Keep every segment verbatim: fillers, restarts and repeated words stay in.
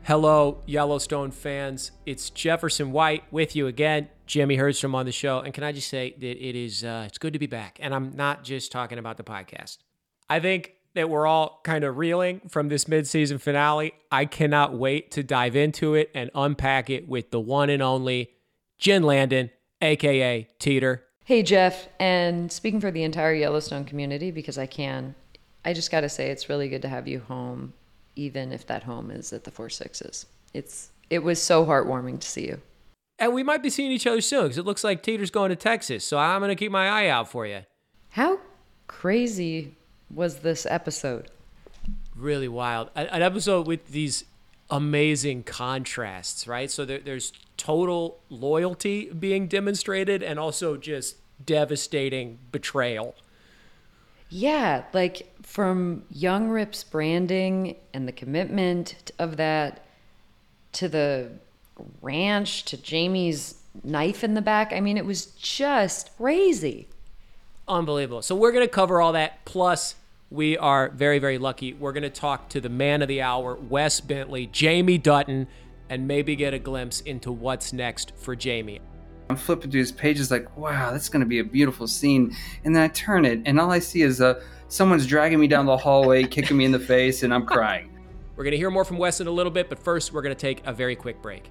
Hello, Yellowstone fans. It's Jefferson White with you again. Jimmy Hurdstrom on the show. And can I just say that it is, uh, it's good to be back. And I'm not just talking about the podcast. I think that we're all kind of reeling from this mid-season finale. I cannot wait to dive into it and unpack it with the one and only Jen Landon, a k a. Teeter. Hey, Jeff. And speaking for the entire Yellowstone community, because I can, I just got to say it's really good to have you home, even if that home is at the Four Sixes. It's It was so heartwarming to see you. And we might be seeing each other soon, because it looks like Teeter's going to Texas, so I'm going to keep my eye out for you. How crazy was this episode? Really wild. An episode with these amazing contrasts, right? So there, there's total loyalty being demonstrated and also just devastating betrayal. Yeah, like from Young Rip's branding and the commitment of that to the ranch to Jamie's knife in the back. I mean, it was just crazy. Unbelievable. So we're going to cover all that. Plus, we are very, very lucky. We're going to talk to the man of the hour, Wes Bentley, Jamie Dutton, and maybe get a glimpse into what's next for Jamie. I'm flipping through his pages like, wow, that's going to be a beautiful scene. And then I turn it, and all I see is uh, someone's dragging me down the hallway, kicking me in the face, and I'm crying. We're going to hear more from Wes in a little bit, but first, we're going to take a very quick break.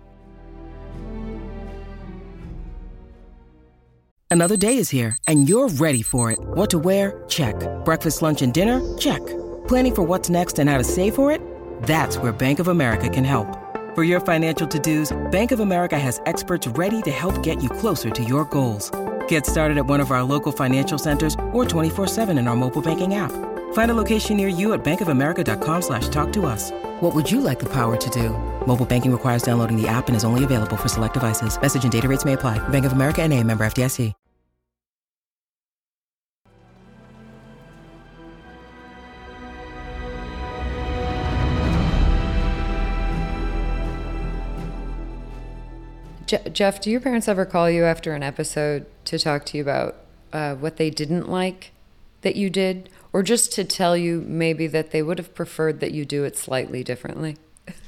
Another day is here, and you're ready for it. What to wear? Check. Breakfast, lunch, and dinner? Check. Planning for what's next and how to save for it? That's where Bank of America can help. For your financial to-dos, Bank of America has experts ready to help get you closer to your goals. Get started at one of our local financial centers or twenty-four seven in our mobile banking app. Find a location near you at bankofamerica.com slash talk to us. What would you like the power to do? Mobile banking requires downloading the app and is only available for select devices. Message and data rates may apply. Bank of America N A, member F D I C. Je- Jeff, do your parents ever call you after an episode to talk to you about uh, what they didn't like that you did? Or just to tell you maybe that they would have preferred that you do it slightly differently?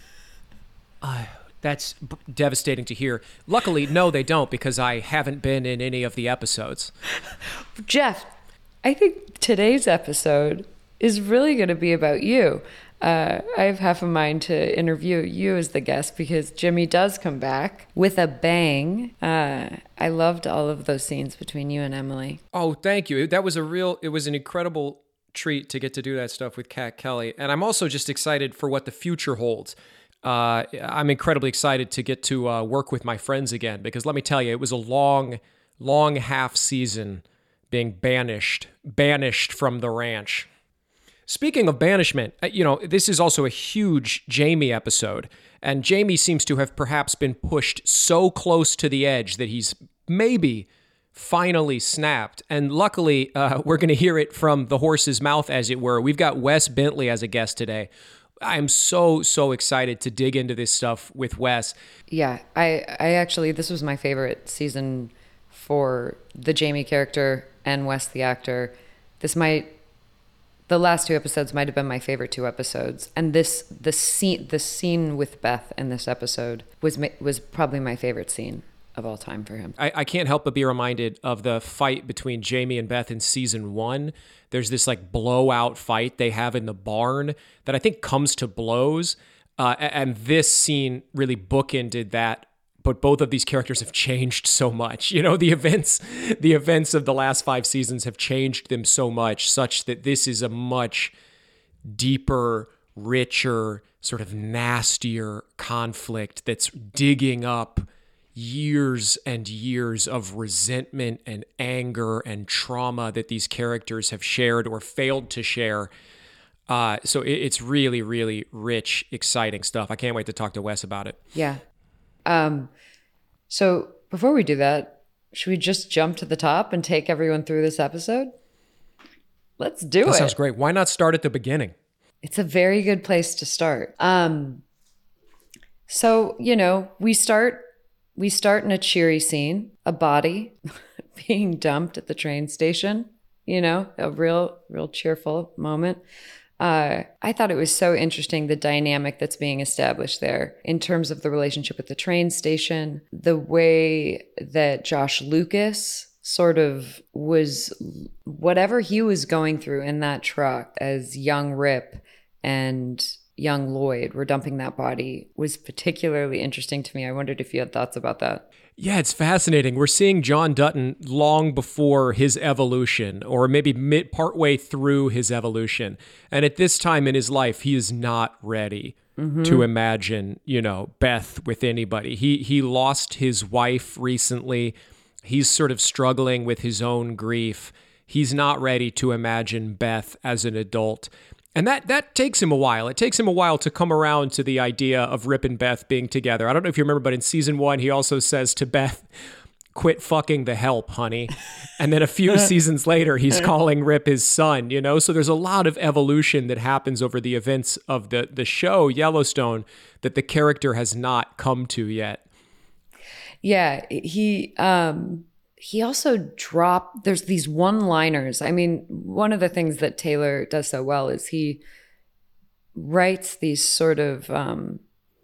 Uh, that's b- devastating to hear. Luckily, no, they don't, because I haven't been in any of the episodes. Jeff, I think today's episode is really going to be about you. Uh, I have half a mind to interview you as the guest because Jimmy does come back with a bang. Uh, I loved all of those scenes between you and Emily. Oh, thank you. That was a real, it was an incredible treat to get to do that stuff with Kat Kelly. And I'm also just excited for what the future holds. Uh, I'm incredibly excited to get to uh, work with my friends again, because let me tell you, it was a long, long half season being banished, banished from the ranch. Speaking of banishment, you know, this is also a huge Jamie episode, and Jamie seems to have perhaps been pushed so close to the edge that he's maybe finally snapped. And luckily, uh, we're going to hear it from the horse's mouth, as it were. We've got Wes Bentley as a guest today. I'm so, so excited to dig into this stuff with Wes. Yeah, I, I actually, this was my favorite season for the Jamie character and Wes the actor. This might... The last two episodes might have been my favorite two episodes, and this the scene the scene with Beth in this episode was was probably my favorite scene of all time for him. I, I can't help but be reminded of the fight between Jamie and Beth in season one. There's this like blowout fight they have in the barn that I think comes to blows, uh, and this scene really bookended that. But both of these characters have changed so much. You know, the events, the events of the last five seasons have changed them so much, such that this is a much deeper, richer, sort of nastier conflict that's digging up years and years of resentment and anger and trauma that these characters have shared or failed to share. Uh, so it, it's really, really rich, exciting stuff. I can't wait to talk to Wes about it. Yeah. Um, so before we do that, should we just jump to the top and take everyone through this episode? Let's do that it. That sounds great. Why not start at the beginning? It's a very good place to start. Um, so, you know, we start, we start in a cheery scene, a body being dumped at the train station, you know, a real, real cheerful moment. Uh, I thought it was so interesting, the dynamic that's being established there in terms of the relationship with the train station, the way that Josh Lucas sort of was, whatever he was going through in that truck as young Rip and young Lloyd were dumping that body, was particularly interesting to me. I wondered if you had thoughts about that. Yeah, it's fascinating. We're seeing John Dutton long before his evolution, or maybe mid partway through his evolution. And at this time in his life, he is not ready mm-hmm. to imagine, you know, Beth with anybody. He he lost his wife recently. He's sort of struggling with his own grief. He's not ready to imagine Beth as an adult. And that that takes him a while. It takes him a while to come around to the idea of Rip and Beth being together. I don't know if you remember, but in season one, he also says to Beth, quit fucking the help, honey. And then a few seasons later, he's calling Rip his son, you know? So there's a lot of evolution that happens over the events of the, the show, Yellowstone, that the character has not come to yet. Yeah, he... um He also dropped, there's these one-liners. I mean, one of the things that Taylor does so well is he writes these sort of, um,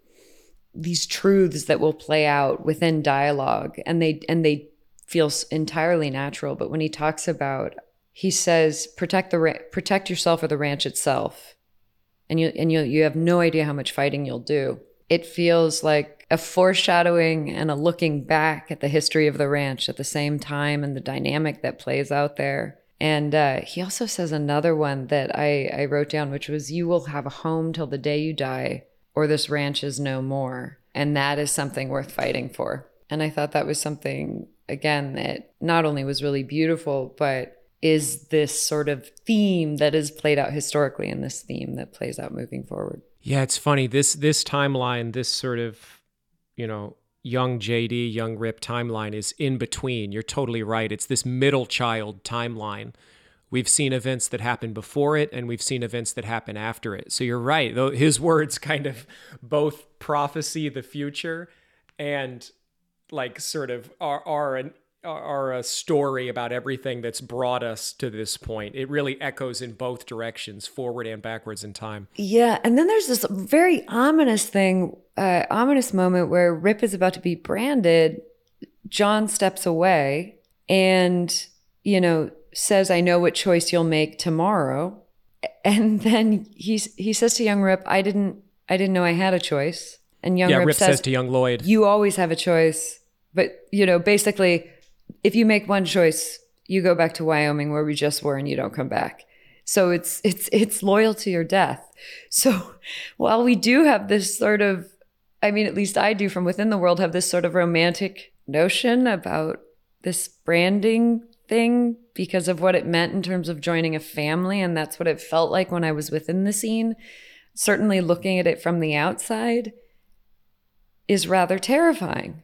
these truths that will play out within dialogue, and they and they feel entirely natural. But when he talks about, he says, protect the ra- protect yourself or the ranch itself. And you and you you have no idea how much fighting you'll do. It feels like a foreshadowing and a looking back at the history of the ranch at the same time, and the dynamic that plays out there. And uh, he also says another one that I, I wrote down, which was, you will have a home till the day you die, or this ranch is no more. And that is something worth fighting for. And I thought that was something, again, that not only was really beautiful, but is this sort of theme that is played out historically, and this theme that plays out moving forward. Yeah, it's funny. This this timeline, this sort of, you know, young J D, young Rip timeline is in between. You're totally right. It's this middle child timeline. We've seen events that happen before it, and we've seen events that happen after it. So you're right. Though his words kind of both prophesy the future and like sort of are are an are a story about everything that's brought us to this point. It really echoes in both directions, forward and backwards in time. Yeah, and then there's this very ominous thing, uh, ominous moment where Rip is about to be branded. John steps away and, you know, says, I know what choice you'll make tomorrow. And then he's, he says to young Rip, I didn't, I didn't know I had a choice. And young yeah, Rip, Rip says, says to young Lloyd, you always have a choice. But, you know, basically, if you make one choice, you go back to Wyoming where we just were and you don't come back. So it's it's it's loyalty or death. So while we do have this sort of, I mean, at least I do from within the world, have this sort of romantic notion about this branding thing because of what it meant in terms of joining a family. And that's what it felt like when I was within the scene. Certainly looking at it from the outside is rather terrifying.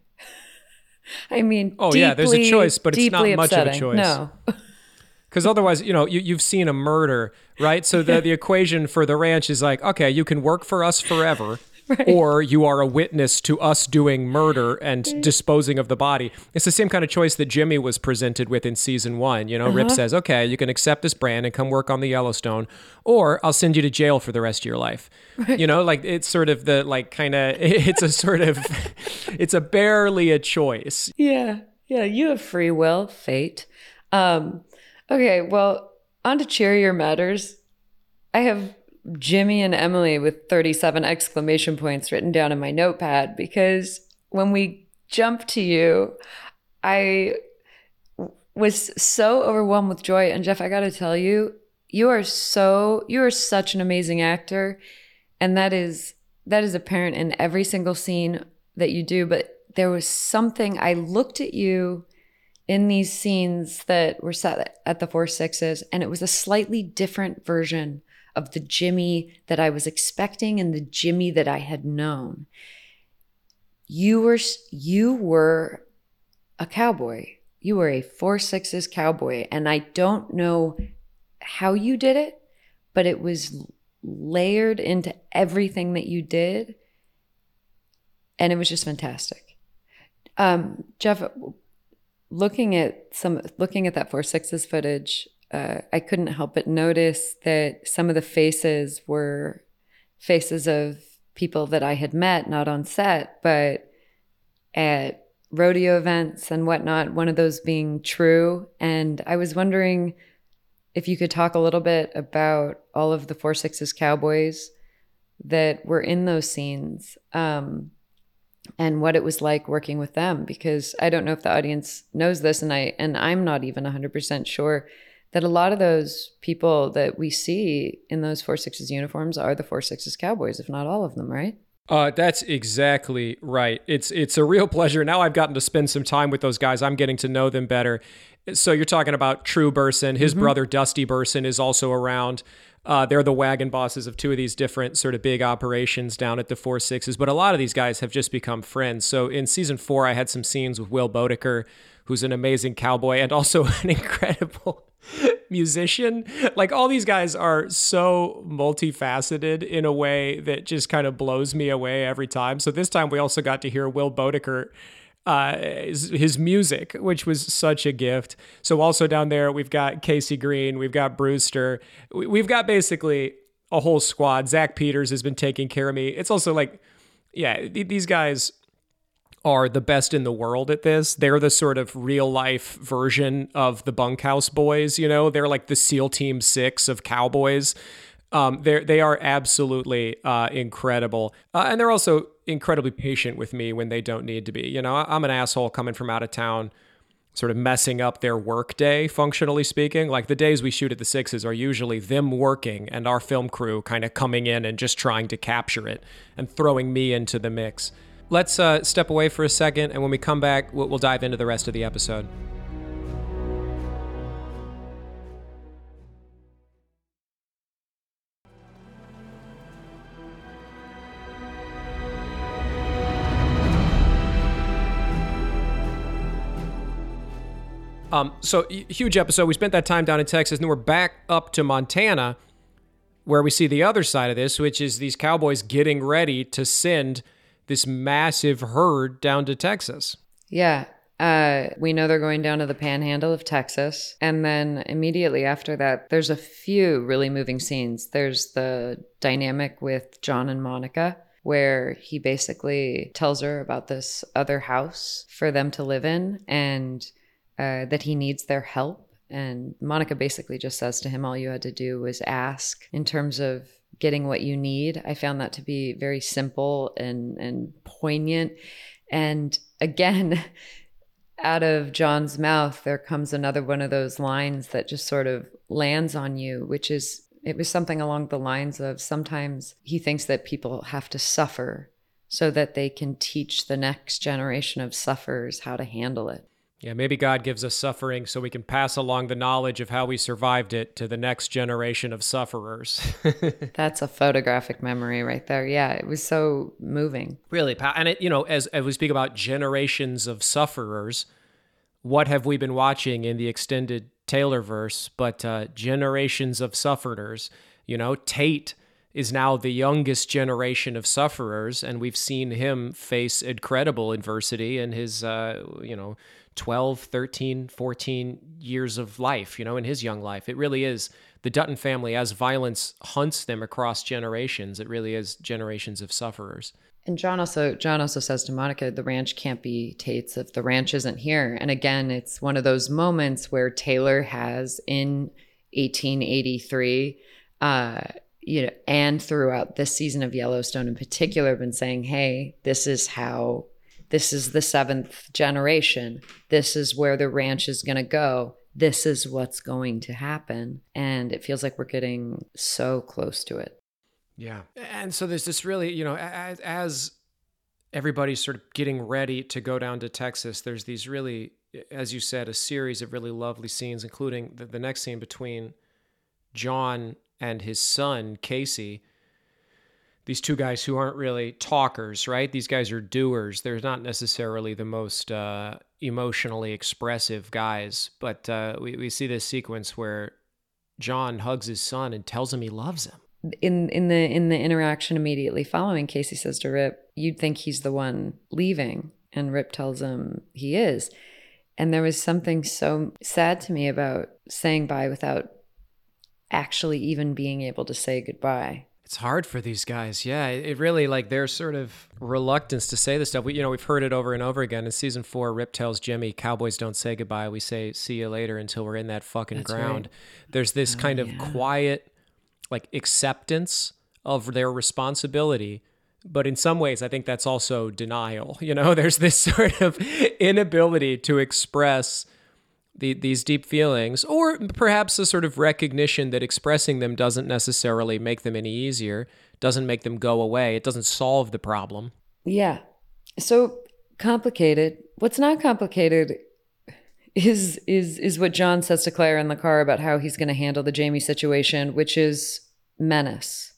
I mean, oh, deeply, yeah, there's a choice, but it's not much upsetting. of a choice. No. Because otherwise, you know, you, you've seen a murder, right? So the, the equation for the ranch is like, okay, you can work for us forever, right, or you are a witness to us doing murder and disposing of the body. It's the same kind of choice that Jimmy was presented with in season one. You know, uh-huh. Rip says, okay, you can accept this brand and come work on the Yellowstone, or I'll send you to jail for the rest of your life. Right. You know, like it's sort of the, like kind of, it's a sort of, it's a barely a choice. Yeah. Yeah. You have free will, fate. Um, okay. Well, on to cheerier matters. I have Jimmy and Emily with thirty-seven exclamation points written down in my notepad, because when we jump to you, I was so overwhelmed with joy. And Jeff, I got to tell you, you are so, you are such an amazing actor. And that is, that is apparent in every single scene that you do. But there was something, I looked at you in these scenes that were set at the Four Sixes, and it was a slightly different version of the Jimmy that I was expecting and the Jimmy that I had known. You were, you were a cowboy. You were a Four Sixes cowboy. And I don't know how you did it, but it was layered into everything that you did. And it was just fantastic. Um, Jeff, looking at some, looking at that Four Sixes footage, uh, I couldn't help but notice that some of the faces were faces of people that I had met, not on set, but at rodeo events and whatnot, one of those being True. And I was wondering if you could talk a little bit about all of the Four Sixes Cowboys that were in those scenes, um, and what it was like working with them, because I don't know if the audience knows this, and I and I'm not even one hundred percent sure that a lot of those people that we see in those Four Sixes uniforms are the Four Sixes Cowboys, if not all of them, right? Uh, that's exactly right. It's it's a real pleasure. Now I've gotten to spend some time with those guys. I'm getting to know them better. So you're talking about True Burson. His mm-hmm. brother, Dusty Burson, is also around. Uh, they're the wagon bosses of two of these different sort of big operations down at the Four Sixes. But a lot of these guys have just become friends. So in season four, I had some scenes with Will Bodeker, who's an amazing cowboy and also an incredible musician. Like, all these guys are so multifaceted in a way that just kind of blows me away every time. So this time we also got to hear Will Bodeker, uh, his, his music, which was such a gift. So also down there, we've got Casey Green, we've got Brewster, we, we've got basically a whole squad. Zach Peters has been taking care of me. It's also like, yeah, th- these guys are the best in the world at this. They're the sort of real life version of the Bunkhouse Boys, you know? They're like the SEAL Team Six of cowboys. Um, they they are absolutely uh, incredible. Uh, and they're also incredibly patient with me when they don't need to be. You know, I'm an asshole coming from out of town, sort of messing up their work day, functionally speaking. Like, the days we shoot at the Sixes are usually them working and our film crew kind of coming in and just trying to capture it and throwing me into the mix. Let's uh, step away for a second, and when we come back, we'll, we'll dive into the rest of the episode. Um, so, huge episode. We spent that time down in Texas, and then we're back up to Montana, where we see the other side of this, which is these cowboys getting ready to send this massive herd down to Texas. Yeah. Uh, we know they're going down to the panhandle of Texas. And then immediately after that, there's a few really moving scenes. There's the dynamic with John and Monica, where he basically tells her about this other house for them to live in, and uh, that he needs their help. And Monica basically just says to him, all you had to do was ask, in terms of getting what you need. I found that to be very simple and, and poignant. And again, out of John's mouth, there comes another one of those lines that just sort of lands on you, which is, it was something along the lines of, sometimes he thinks that people have to suffer so that they can teach the next generation of sufferers how to handle it. Yeah, maybe God gives us suffering so we can pass along the knowledge of how we survived it to the next generation of sufferers. That's a photographic memory right there. Yeah, it was so moving. Really, and it, you know, as, as we speak about generations of sufferers, what have we been watching in the extended Taylorverse but uh, generations of sufferers? You know, Tate is now the youngest generation of sufferers, and we've seen him face incredible adversity in his, uh, you know, twelve, thirteen, fourteen years of life, you know, in his young life. It really is the Dutton family, as violence hunts them across generations, it really is generations of sufferers. And John also John also says to Monica, the ranch can't be Tate's if the ranch isn't here. And again, it's one of those moments where Taylor has, in eighteen eighty-three, uh, you know, and throughout this season of Yellowstone in particular, been saying, hey, this is how, this is the seventh generation. This is where the ranch is going to go. This is what's going to happen. And it feels like we're getting so close to it. Yeah. And so there's this really, you know, as, as everybody's sort of getting ready to go down to Texas, there's these really, as you said, a series of really lovely scenes, including the, the next scene between John and his son, Casey. These two guys who aren't really talkers, right? These guys are doers. They're not necessarily the most uh, emotionally expressive guys, but uh, we, we see this sequence where John hugs his son and tells him he loves him. In in the in the interaction immediately following, Casey says to Rip, you'd think he's the one leaving. And Rip tells him he is. And there was something so sad to me about saying bye without actually even being able to say goodbye. It's hard for these guys. Yeah, it really, like, their sort of reluctance to say this stuff. We, you know, we've heard it over and over again. In season four, Rip tells Jimmy, cowboys don't say goodbye. We say, see you later until we're in that fucking That's ground. right. There's this Oh, kind of yeah. quiet, like, acceptance of their responsibility. But in some ways, I think that's also denial. You know, there's this sort of inability to express the, these deep feelings, or perhaps a sort of recognition that expressing them doesn't necessarily make them any easier, doesn't make them go away. It doesn't solve the problem. Yeah. So complicated. What's not complicated is is is what John says to Claire in the car about how he's going to handle the Jamie situation, which is menace.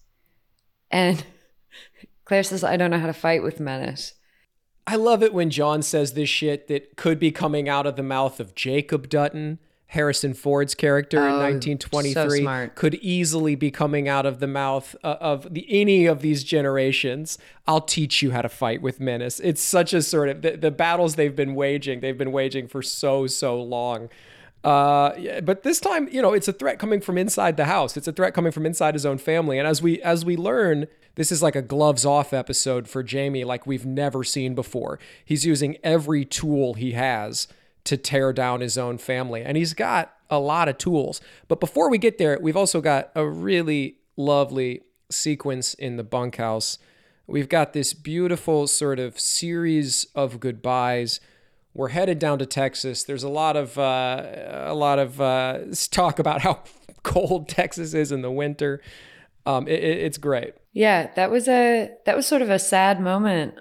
And Claire says, I don't know how to fight with menace. I love it when John says this shit that could be coming out of the mouth of Jacob Dutton, Harrison Ford's character Oh, in nineteen twenty-three, so smart. could easily be coming out of the mouth uh, of the, any of these generations. I'll teach you how to fight with menace. It's such a sort of, the, the battles they've been waging, they've been waging for so, so long. Uh, yeah, but this time, you know, it's a threat coming from inside the house. It's a threat coming from inside his own family. And as we as we learn, this is like a gloves off episode for Jamie, like we've never seen before. He's using every tool he has to tear down his own family, and he's got a lot of tools. But before we get there, we've also got a really lovely sequence in the bunkhouse. We've got this beautiful sort of series of goodbyes. We're headed down to Texas. There's a lot of uh, a lot of uh, talk about how cold Texas is in the winter. Um, it, it's great. Yeah, that was a that was sort of a sad moment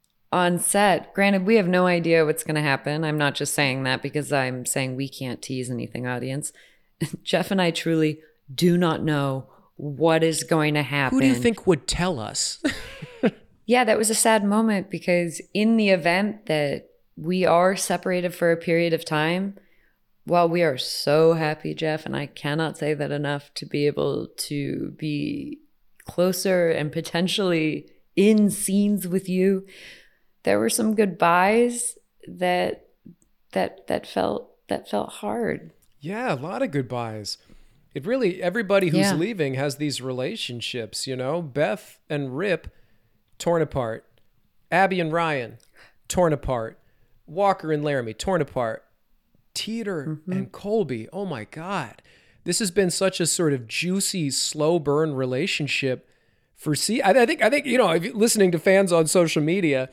on set. Granted, we have no idea what's going to happen. I'm not just saying that because I'm saying we can't tease anything, audience. Jeff and I truly do not know what is going to happen. Who do you think would tell us? Yeah, that was a sad moment because in the event that we are separated for a period of time, while we are so happy, Jeff, and I cannot say that enough, to be able to be closer and potentially in scenes with you, there were some goodbyes that that that felt that felt hard. Yeah, a lot of goodbyes. It really, everybody who's Yeah. leaving has these relationships, you know? Beth and Rip, torn apart. Abby and Ryan, torn apart. Walker and Laramie, torn apart. Teeter Mm-hmm. and Colby, oh my God. This has been such a sort of juicy, slow burn relationship for see. I, I think, I think, you know, if you're listening to fans on social media,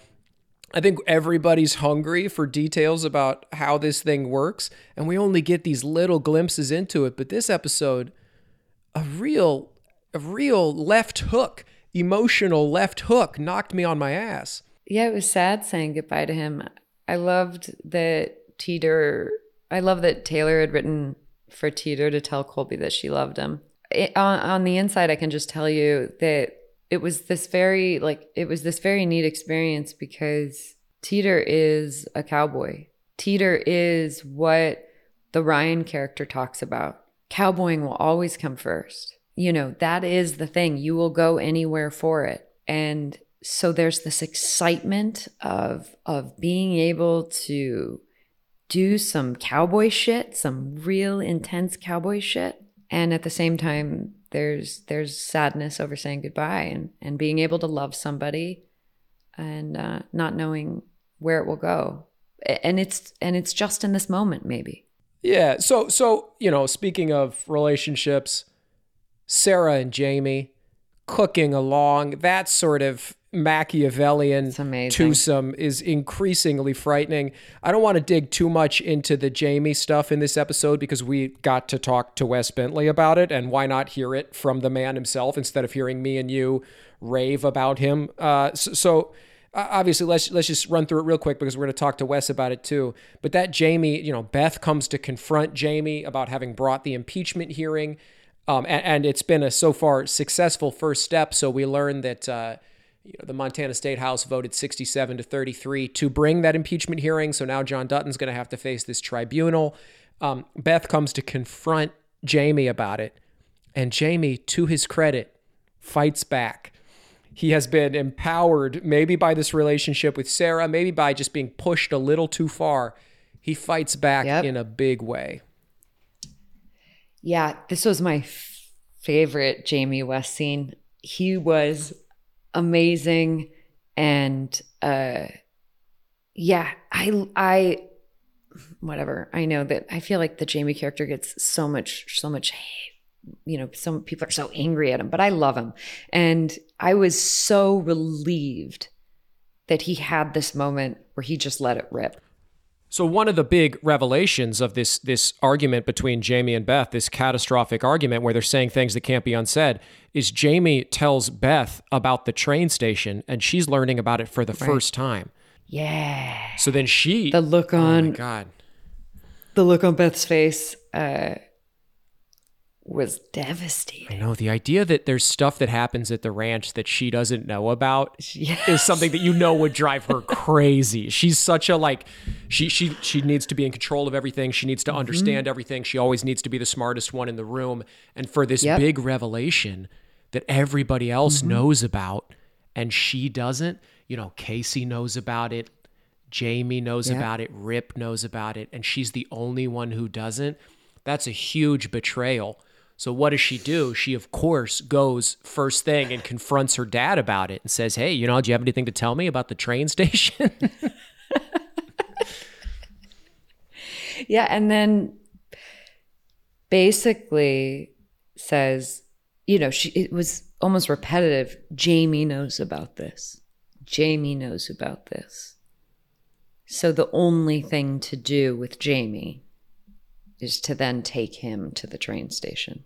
I think everybody's hungry for details about how this thing works, and we only get these little glimpses into it. But this episode, a real, a real left hook, emotional left hook, knocked me on my ass. Yeah, it was sad saying goodbye to him. I loved that Teeter, I love that Taylor had written for Teeter to tell Colby that she loved him. It, on, on the inside, I can just tell you that it was this very, like, it was this very neat experience because Teeter is a cowboy. Teeter is what the Ryan character talks about. Cowboying will always come first. You know, that is the thing. You will go anywhere for it. And so there's this excitement of of being able to do some cowboy shit, some real intense cowboy shit. And at the same time, there's there's sadness over saying goodbye and, and being able to love somebody and uh, not knowing where it will go. And it's and it's just in this moment, maybe. Yeah. So, so you know, speaking of relationships, Sarah and Jamie cooking along, that sort of Machiavellian It's amazing. twosome is increasingly frightening. I don't want to dig too much into the Jamie stuff in this episode because we got to talk to Wes Bentley about it, and why not hear it from the man himself instead of hearing me and you rave about him. Uh, so, so uh, obviously, let's let's just run through it real quick because we're going to talk to Wes about it too. But that Jamie, you know, Beth comes to confront Jamie about having brought the impeachment hearing, um, and, and it's been a so far successful first step. So we learned that. Uh, You know, the Montana State House voted sixty-seven to thirty-three to bring that impeachment hearing. So now John Dutton's going to have to face this tribunal. Um, Beth comes to confront Jamie about it. And Jamie, to his credit, fights back. He has been empowered, maybe by this relationship with Sarah, maybe by just being pushed a little too far. he fights back Yep. in a big way. Yeah, this was my f- favorite Jamie West scene. He was amazing, and uh, yeah, I, I, whatever. I know that I feel like the Jamie character gets so much, so much hate. You know, some people are so angry at him, but I love him, and I was so relieved that he had this moment where he just let it rip. So one of the big revelations of this this argument between Jamie and Beth, this catastrophic argument where they're saying things that can't be unsaid, is Jamie tells Beth about the train station, and she's learning about it for the Right. first time. Yeah. So then she... The look Oh on my God. the look on Beth's face uh, was devastating. I know, the idea that there's stuff that happens at the ranch that she doesn't know about Yes. is something that you know would drive her crazy. She's such a like, she she she needs to be in control of everything. She needs to understand Mm-hmm. everything. She always needs to be the smartest one in the room. And for this Yep. big revelation that everybody else Mm-hmm. knows about and she doesn't, you know, Casey knows about it, Jamie knows Yep. about it, Rip knows about it, and she's the only one who doesn't. That's a huge betrayal. So what does she do? She, of course, goes first thing and confronts her dad about it and says, hey, you know, do you have anything to tell me about the train station? Yeah, and then basically says, you know, she it was almost repetitive. Jamie knows about this. Jamie knows about this. So the only thing to do with Jamie is to then take him to the train station.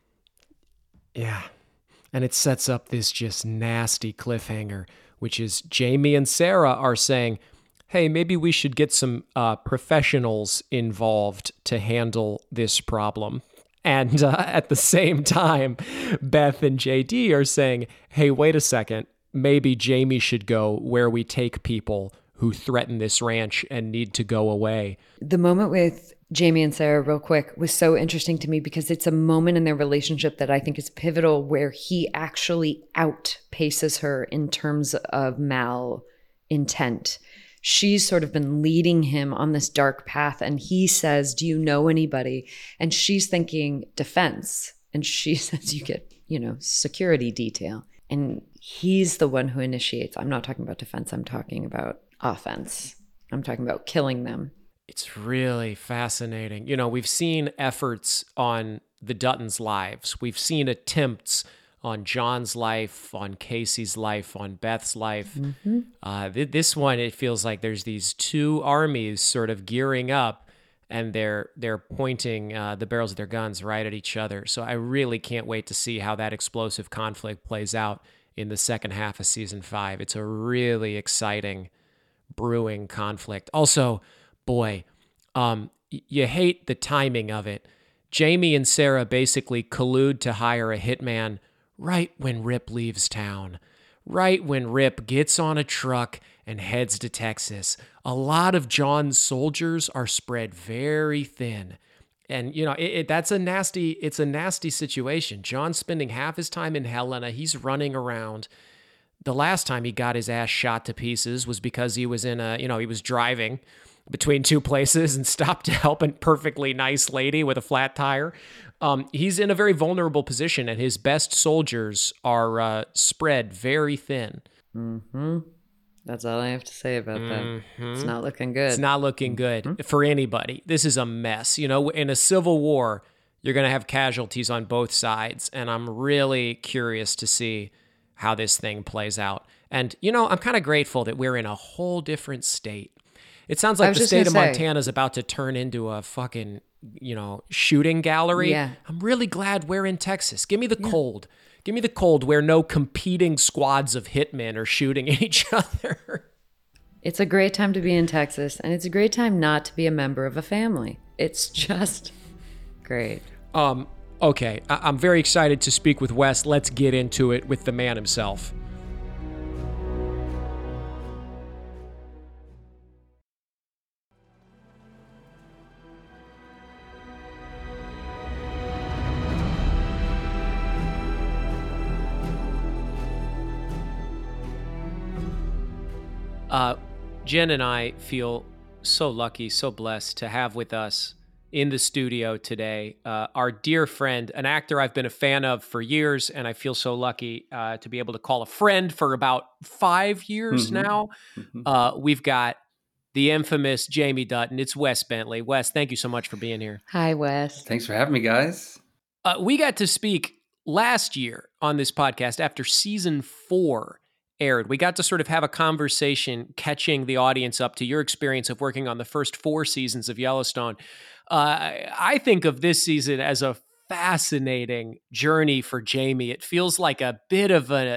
Yeah. And it sets up this just nasty cliffhanger, which is Jamie and Sarah are saying, hey, maybe we should get some uh, professionals involved to handle this problem. And uh, at the same time, Beth and J D are saying, hey, wait a second, maybe Jamie should go where we take people who threaten this ranch and need to go away. The moment with Jamie and Sarah, real quick, was so interesting to me because it's a moment in their relationship that I think is pivotal where he actually outpaces her in terms of mal intent. She's sort of been leading him on this dark path, and he says, do you know anybody? And she's thinking defense. And she says, you get, you know, security detail. And he's the one who initiates. I'm not talking about defense. I'm talking about offense. I'm talking about killing them. It's really fascinating. You know, we've seen efforts on the Duttons' lives. We've seen attempts on John's life, on Casey's life, on Beth's life. Mm-hmm. Uh, th- this one, it feels like there's these two armies sort of gearing up, and they're they're pointing uh, the barrels of their guns right at each other. So I really can't wait to see how that explosive conflict plays out in the second half of season five. It's a really exciting brewing conflict. Also, boy, um, y- you hate the timing of it. Jamie and Sarah basically collude to hire a hitman right when Rip leaves town, right when Rip gets on a truck and heads to Texas. A lot of John's soldiers are spread very thin. And, you know, it, it, that's a nasty, it's a nasty situation. John's spending half his time in Helena. He's running around. The last time he got his ass shot to pieces was because he was in a, you know, he was driving between two places and stopped to help a perfectly nice lady with a flat tire. Um, he's in a very vulnerable position, and his best soldiers are uh, spread very thin. Mm-hmm. That's all I have to say about that. It's not looking good. It's not looking good mm-hmm. for anybody. This is a mess. You know, in a civil war, you're going to have casualties on both sides, and I'm really curious to see how this thing plays out. And, you know, I'm kind of grateful that we're in a whole different state. It sounds like the state of say, Montana is about to turn into a fucking, you know, shooting gallery. Yeah. I'm really glad we're in Texas. Give me the yeah. cold. Give me the cold where no competing squads of hitmen are shooting at each other. It's a great time to be in Texas, and it's a great time not to be a member of a family. It's just great. Um. Okay, I- I'm very excited to speak with Wes. Let's get into it with the man himself. Uh, Jen and I feel so lucky, so blessed to have with us in the studio today uh, our dear friend, an actor I've been a fan of for years, and I feel so lucky uh, to be able to call a friend for about five years Mm-hmm. now. Mm-hmm. Uh, we've got the infamous Jamie Dutton. It's Wes Bentley. Wes, thank you so much for being here. Hi, Wes. Thanks for having me, guys. Uh, we got to speak last year on this podcast after season four aired. We got to sort of have a conversation catching the audience up to your experience of working on the first four seasons of Yellowstone. Uh, I think of this season as a fascinating journey for Jamie. It feels like a bit of a,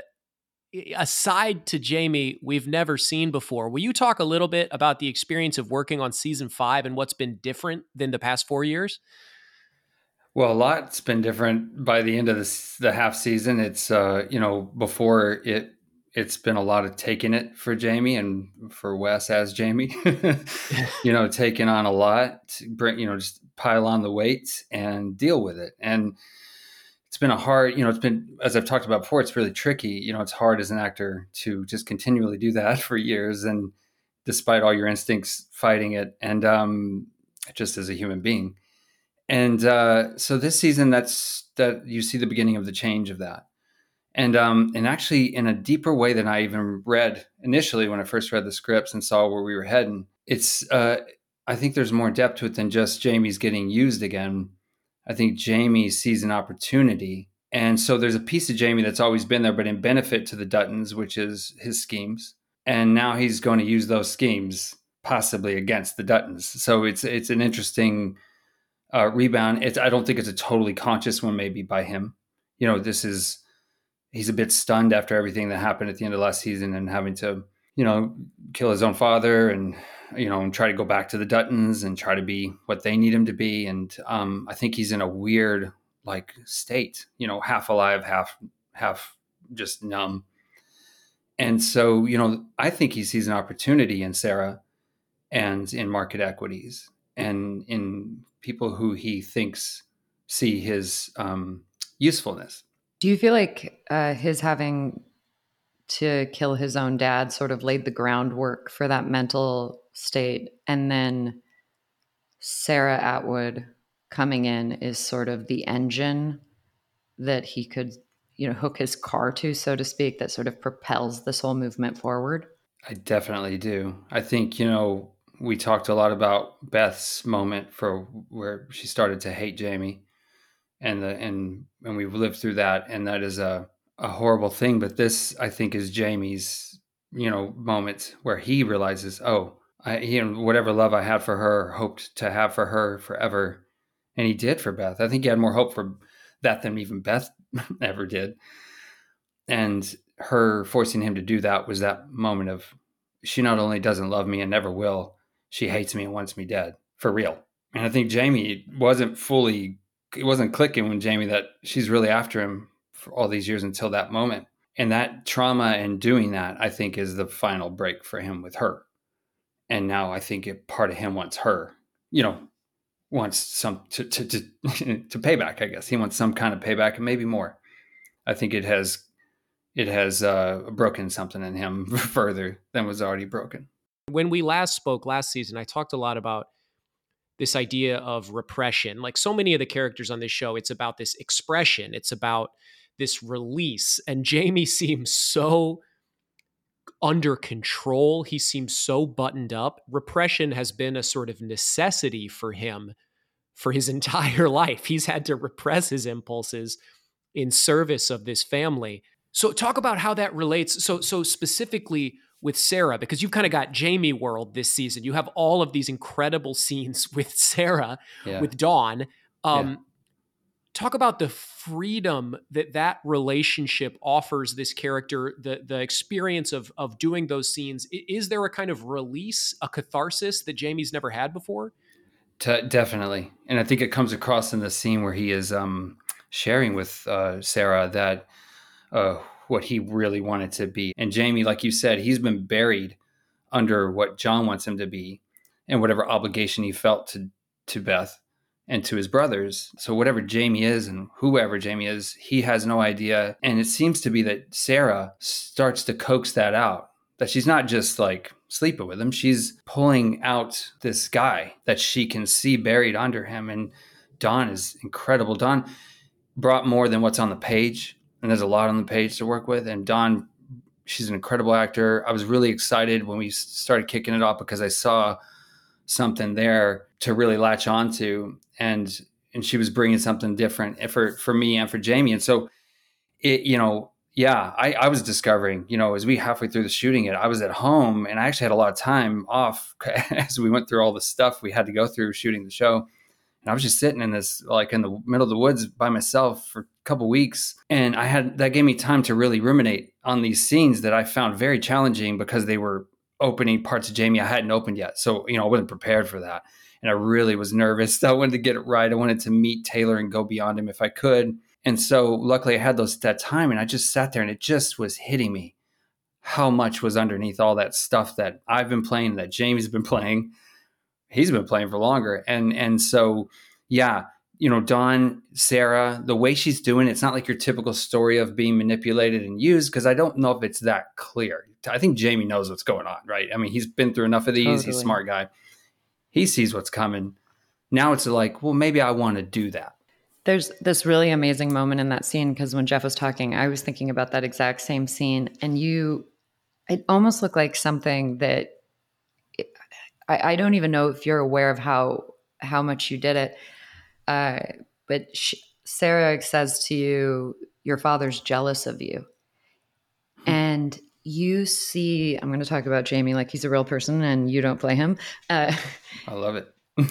a side to Jamie we've never seen before. Will you talk a little bit about the experience of working on season five and what's been different than the past four years? Well, a lot's been different by the end of this, the half season. It's, uh, you know, before it, it's been a lot of taking it for Jamie and for Wes as Jamie, you know, taking on a lot, to bring, you know, just pile on the weight and deal with it. And it's been a hard, you know, it's been, as I've talked about before, it's really tricky. You know, it's hard as an actor to just continually do that for years. And despite all your instincts fighting it, and um, just as a human being. And uh, so this season, that's that you see the beginning of the change of that. And um, and actually in a deeper way than I even read initially when I first read the scripts and saw where we were heading. It's uh, I think there's more depth to it than just Jamie's getting used again. I think Jamie sees an opportunity. And so there's a piece of Jamie that's always been there, but in benefit to the Duttons, which is his schemes. And now he's going to use those schemes possibly against the Duttons. So it's it's an interesting uh, rebound. It's I don't think it's a totally conscious one maybe by him. You know, this is... He's a bit stunned after everything that happened at the end of last season and having to, you know, kill his own father and, you know, and try to go back to the Duttons and try to be what they need him to be. And um, I think he's in a weird, like, state, you know, half alive, half, half just numb. And so, you know, I think he sees an opportunity in Sarah and in market equities and in people who he thinks see his um, usefulness. Do you feel like uh, his having to kill his own dad sort of laid the groundwork for that mental state? And then Sarah Atwood coming in is sort of the engine that he could, you know, hook his car to, so to speak, that sort of propels this whole movement forward? I definitely do. I think, you know, we talked a lot about Beth's moment for where she started to hate Jamie. And the and and we've lived through that, and that is a, a horrible thing. But this, I think, is Jamie's, you know, moment where he realizes, oh, I, you know, whatever love I had for her, hoped to have for her forever, and he did for Beth. I think he had more hope for that than even Beth ever did. And her forcing him to do that was that moment of, she not only doesn't love me and never will, she hates me and wants me dead for real. And I think Jamie wasn't fully. It wasn't clicking when Jamie that she's really after him for all these years until that moment. And that trauma and doing that, I think, is the final break for him with her. And now I think it, part of him wants her, you know, wants some to, to, to, to payback, I guess. He wants some kind of payback and maybe more. I think it has, it has uh, broken something in him further than was already broken. When we last spoke last season, I talked a lot about this idea of repression. Like so many of the characters on this show, it's about this expression. It's about this release. And Jamie seems so under control. He seems so buttoned up. Repression has been a sort of necessity for him for his entire life. He's had to repress his impulses in service of this family. So talk about how that relates. So, so specifically with Sarah, because you've kind of got Jamie world this season. You have all of these incredible scenes with Sarah, yeah. with Dawn. Um, yeah. Talk about the freedom that that relationship offers this character, the the experience of of doing those scenes. Is there a kind of release, a catharsis that Jamie's never had before? T- definitely. And I think it comes across in the scene where he is um, sharing with uh, Sarah that uh, what he really wanted to be. And Jamie, like you said, he's been buried under what John wants him to be and whatever obligation he felt to, to Beth and to his brothers. So whatever Jamie is and whoever Jamie is, he has no idea. And it seems to be that Sarah starts to coax that out, that she's not just like sleeping with him. She's pulling out this guy that she can see buried under him. And Dawn is incredible. Dawn brought more than what's on the page. And there's a lot on the page to work with. And Dawn, she's an incredible actor. I was really excited when we started kicking it off because I saw something there to really latch onto. And and she was bringing something different for, for me and for Jamie. And so, it, you know, yeah, I, I was discovering, you know, as we halfway through the shooting it, I was at home and I actually had a lot of time off as we went through all the stuff we had to go through shooting the show. And I was just sitting in this, like in the middle of the woods by myself for a couple weeks. And I had, that gave me time to really ruminate on these scenes that I found very challenging because they were opening parts of Jamie I hadn't opened yet. So, you know, I wasn't prepared for that. And I really was nervous. I wanted to get it right. I wanted to meet Taylor and go beyond him if I could. And so luckily I had those that time and I just sat there and it just was hitting me how much was underneath all that stuff that I've been playing, that Jamie's been playing. He's been playing for longer. And and so, yeah, you know, Dawn, Sarah, the way she's doing it, it's not like your typical story of being manipulated and used, because I don't know if it's that clear. I think Jamie knows what's going on, right? I mean, he's been through enough of these. Totally. He's a smart guy. He sees what's coming. Now it's like, well, maybe I want to do that. There's this really amazing moment in that scene because when Jeff was talking, I was thinking about that exact same scene. And you, it almost looked like something that I, I don't even know if you're aware of how how much you did it. Uh, but she, Sarah says to you, your father's jealous of you. Hmm. And you see, I'm going to talk about Jamie like he's a real person and you don't play him. Uh, I love it.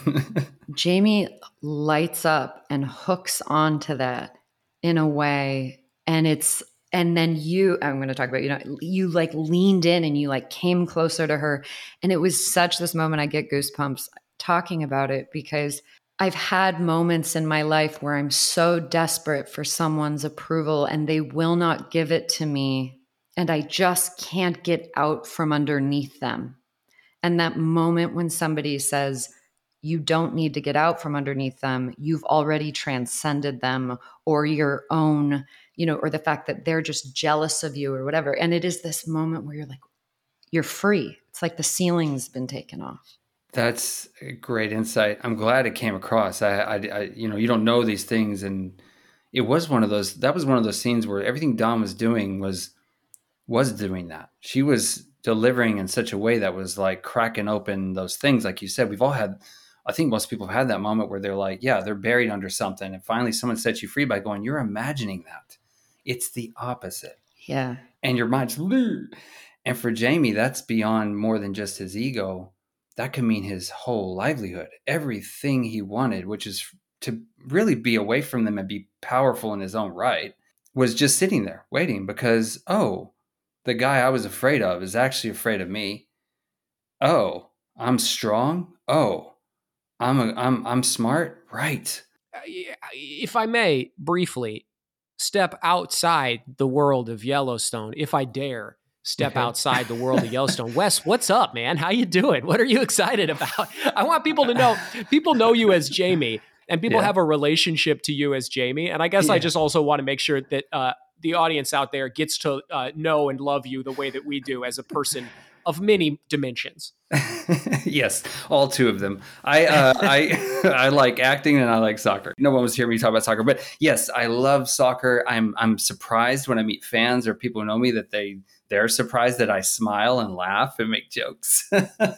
Jamie lights up and hooks onto that in a way. And it's, and then you, I'm going to talk about, you know, you like leaned in and you like came closer to her. And it was such this moment, I get goosebumps talking about it because I've had moments in my life where I'm so desperate for someone's approval and they will not give it to me. And I just can't get out from underneath them. And that moment when somebody says, you don't need to get out from underneath them, you've already transcended them, or your own, you know, or the fact that they're just jealous of you or whatever. And it is this moment where you're like, you're free. It's like the ceiling's been taken off. That's a great insight. I'm glad it came across. I, I, I, you know, you don't know these things. And it was one of those, that was one of those scenes where everything Dawn was doing was, was doing that. She was delivering in such a way that was like cracking open those things. Like you said, we've all had, I think most people have had that moment where they're like, yeah, they're buried under something. And finally someone sets you free by going, you're imagining that. It's the opposite. Yeah. And your mind's, and for Jamie, that's beyond more than just his ego. That could mean his whole livelihood, everything he wanted, which is to really be away from them and be powerful in his own right, was just sitting there waiting because, oh, the guy I was afraid of is actually afraid of me. Oh, I'm strong. Oh, I'm a, I'm I'm smart. Right. If I may briefly step outside the world of Yellowstone, if I dare step okay. outside the world of Yellowstone. Wes, what's up, man? How you doing? What are you excited about? I want people to know, people know you as Jamie and people yeah. have a relationship to you as Jamie. And I guess yeah. I just also want to make sure that uh, the audience out there gets to uh, know and love you the way that we do as a person of many dimensions. Yes, all two of them. I uh, I I like acting and I like soccer. No one was hearing me talk about soccer, but yes, I love soccer. I'm I'm surprised when I meet fans or people who know me that they they're surprised that I smile and laugh and make jokes.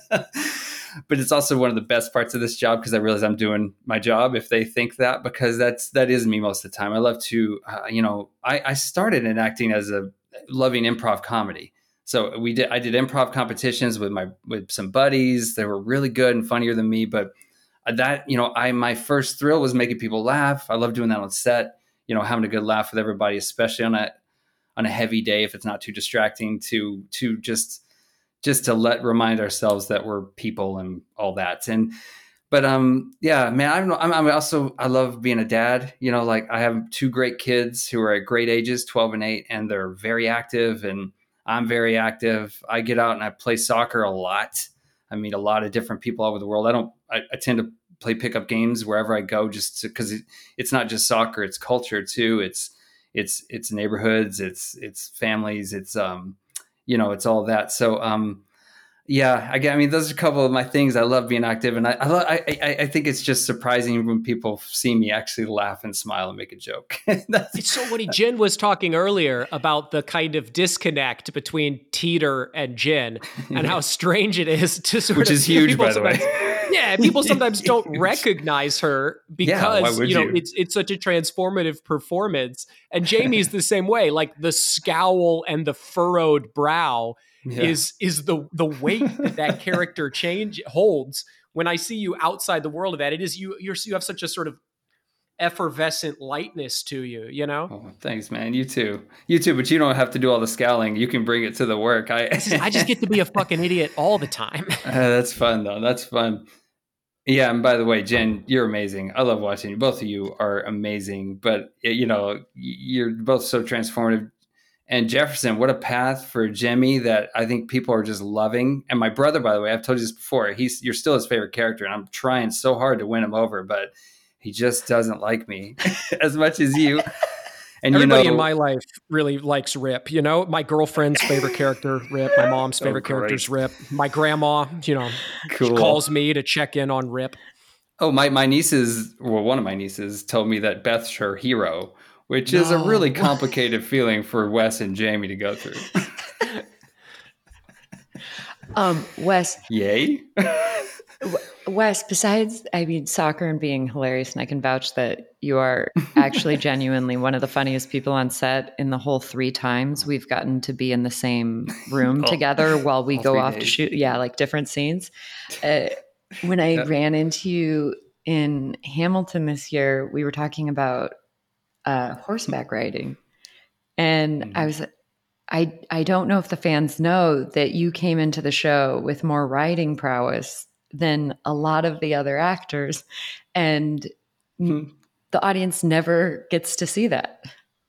But it's also one of the best parts of this job because I realize I'm doing my job if they think that, because that's that is me most of the time. I love to uh, you know I, I started in acting as a loving improv comedy. So we did. I did improv competitions with my with some buddies. They were really good and funnier than me. But that, you know, I my first thrill was making people laugh. I love doing that on set. You know, having a good laugh with everybody, especially on a on a heavy day if it's not too distracting. To to just just to let remind ourselves that we're people and all that. And but um yeah, man, I don't know. I'm, I'm also I love being a dad. You know, like I have two great kids who are at great ages, twelve and eight, and they're very active and I'm very active. I get out and I play soccer a lot. I meet a lot of different people all over the world. I don't, I, I tend to play pickup games wherever I go just because it, it's not just soccer, it's culture too. It's, it's, it's neighborhoods, it's, it's families, it's, um, you know, it's all that. So, um, Yeah, I, I mean, those are a couple of my things. I love being active, and I I, love, I I I think it's just surprising when people see me actually laugh and smile and make a joke. It's so funny. Jen was talking earlier about the kind of disconnect between Teeter and Jen, and how strange it is to sort Which of is huge, by the way. Yeah, people sometimes don't recognize her because Yeah, why would you know you? it's it's such a transformative performance. And Jamie's the same way. Like the scowl and the furrowed brow Yeah. is is the the weight that that character change holds. When I see you outside the world of that, it is you. You're you have such a sort of effervescent lightness to you. You know. Oh, thanks, man. You too. You too. But you don't have to do all the scowling. You can bring it to the work. I I just get to be a fucking idiot all the time. Uh, that's fun, though. That's fun. Yeah, and by the way, Jen, you're amazing. I love watching you. Both of you are amazing. But, you know, you're both so transformative. And Jefferson, what a path for Jimmy that I think people are just loving. And my brother, by the way, I've told you this before, he's you're still his favorite character. And I'm trying so hard to win him over, but he just doesn't like me as much as you. And everybody you know, in my life really likes Rip. You know, my girlfriend's favorite character, Rip. My mom's favorite oh, character is Rip. My grandma, you know, cool. she calls me to check in on Rip. Oh, my, my nieces, well, one of my nieces told me that Beth's her hero, which is no. a really complicated feeling for Wes and Jamie to go through. um, Wes. Yay? Wes, besides, I mean, soccer and being hilarious, and I can vouch that you are actually genuinely one of the funniest people on set. In the whole three times we've gotten to be in the same room oh, together while we go off days. to shoot. Yeah, like different scenes. Uh, when I yep. ran into you in Hamilton this year, we were talking about uh, horseback riding. And mm-hmm. I was I I don't know if the fans know that you came into the show with more riding prowess than a lot of the other actors, and mm-hmm. the audience never gets to see that.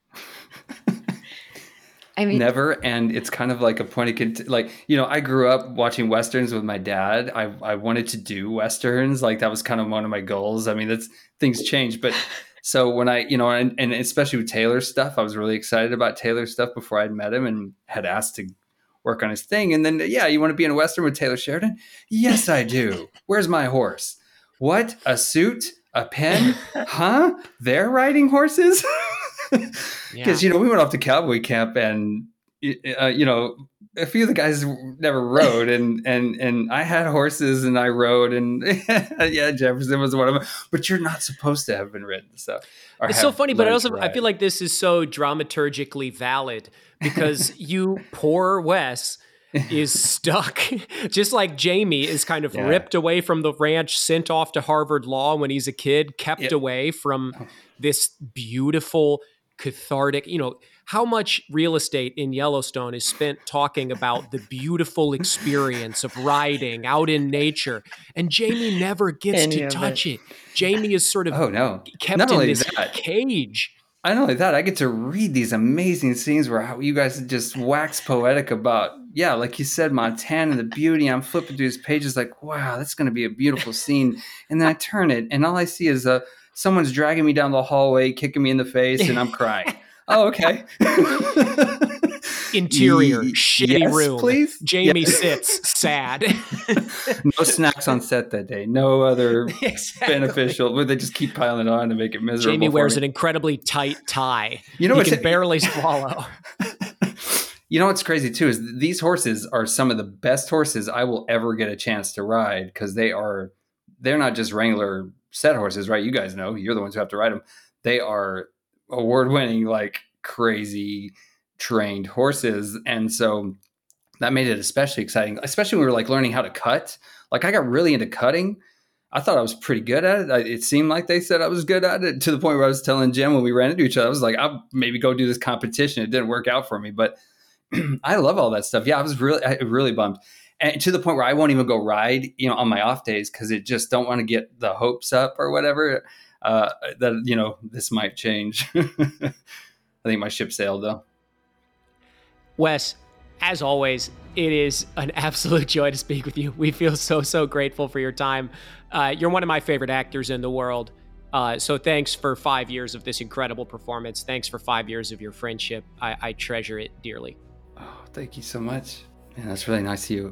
I mean, never. And it's kind of like a point of cont- like, you know, I grew up watching Westerns with my dad. I, I wanted to do Westerns. Like that was kind of one of my goals. I mean, that's things change, but so when I, you know, and, and especially with Taylor's stuff, I was really excited about Taylor's stuff before I'd met him and had asked to work on his thing. And then, yeah, you want to be in a Western with Taylor Sheridan? Yes, I do. Where's my horse? What? A suit? A pen? Huh? They're riding horses? Because, yeah. you know, we went off to cowboy camp and, uh, you know, a few of the guys never rode and, and, and I had horses and I rode and yeah, Jefferson was one of them, but you're not supposed to have been ridden. So it's so funny, but I also, I feel like this is so dramaturgically valid because you poor Wes is stuck just like Jamie is kind of yeah. ripped away from the ranch, sent off to Harvard Law when he's a kid, kept yep. away from this beautiful, cathartic, you know, how much real estate in Yellowstone is spent talking about the beautiful experience of riding out in nature. And Jamie never gets Any to touch it. it. Jamie is sort of oh, no. kept Not in only this that, cage. I not only that, I get to read these amazing scenes where how you guys just wax poetic about, yeah, like you said, Montana and the beauty. I'm flipping through these pages like, wow, that's going to be a beautiful scene. And then I turn it and all I see is uh, someone's dragging me down the hallway, kicking me in the face, and I'm crying. Oh, okay. Interior, y- shitty yes, room. Please? Jamie yes. sits sad. No snacks on set that day. No other exactly. beneficial. But they just keep piling on to make it miserable. Jamie wears me. an incredibly tight tie. You know, he what's can barely swallow. You know what's crazy too is these horses are some of the best horses I will ever get a chance to ride because they are. They're not just Wrangler set horses, right? You guys know. You're the ones who have to ride them. They are award-winning, like crazy trained horses. And so that made it especially exciting, especially when we were like learning how to cut. Like I got really into cutting. I thought I was pretty good at it. I, it seemed like they said I was good at it to the point where I was telling Jim when we ran into each other, I was like, I'll maybe go do this competition. It didn't work out for me, but I love all that stuff. Yeah, I was really, I really bummed. And to the point where I won't even go ride, you know, on my off days because it just don't want to get the hopes up or whatever. Uh, that, you know, this might change. I think my ship sailed though. Wes, as always, it is an absolute joy to speak with you. We feel so, so grateful for your time. Uh, you're one of my favorite actors in the world. Uh, so thanks for five years of this incredible performance. Thanks for five years of your friendship. I, I treasure it dearly. Oh, thank you so much. Man, that's really nice of you.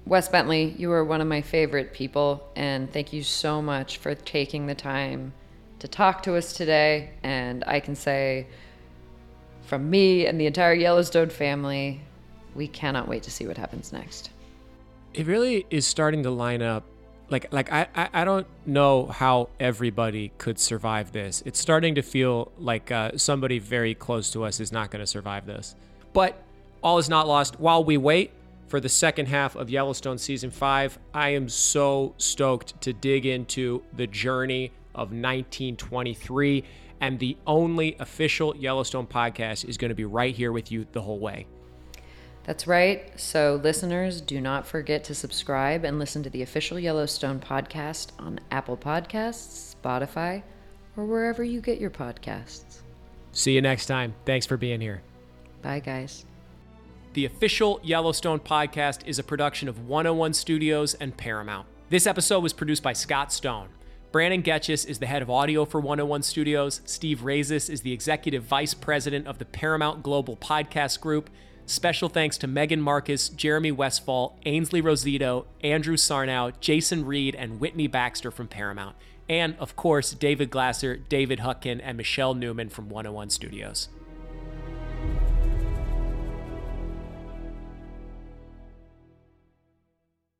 Wes Bentley, you are one of my favorite people, and thank you so much for taking the time to talk to us today. And I can say, from me and the entire Yellowstone family, we cannot wait to see what happens next. It really is starting to line up. Like, like I, I, I don't know how everybody could survive this. It's starting to feel like uh, somebody very close to us is not going to survive this. But all is not lost. While we wait for the second half of Yellowstone Season five, I am so stoked to dig into the journey of nineteen twenty-three, and the only official Yellowstone podcast is going to be right here with you the whole way. That's right. So listeners, do not forget to subscribe and listen to the official Yellowstone podcast on Apple Podcasts, Spotify, or wherever you get your podcasts. See you next time. Thanks for being here. Bye, guys. The official Yellowstone podcast is a production of one oh one Studios and Paramount. This episode was produced by Scott Stone. Brandon Getchis is the head of audio for one oh one Studios. Steve Razis is the executive vice president of the Paramount Global Podcast Group. Special thanks to Megan Marcus, Jeremy Westfall, Ainsley Rosito, Andrew Sarnow, Jason Reed, and Whitney Baxter from Paramount. And, of course, David Glasser, David Hutkin, and Michelle Newman from one oh one Studios.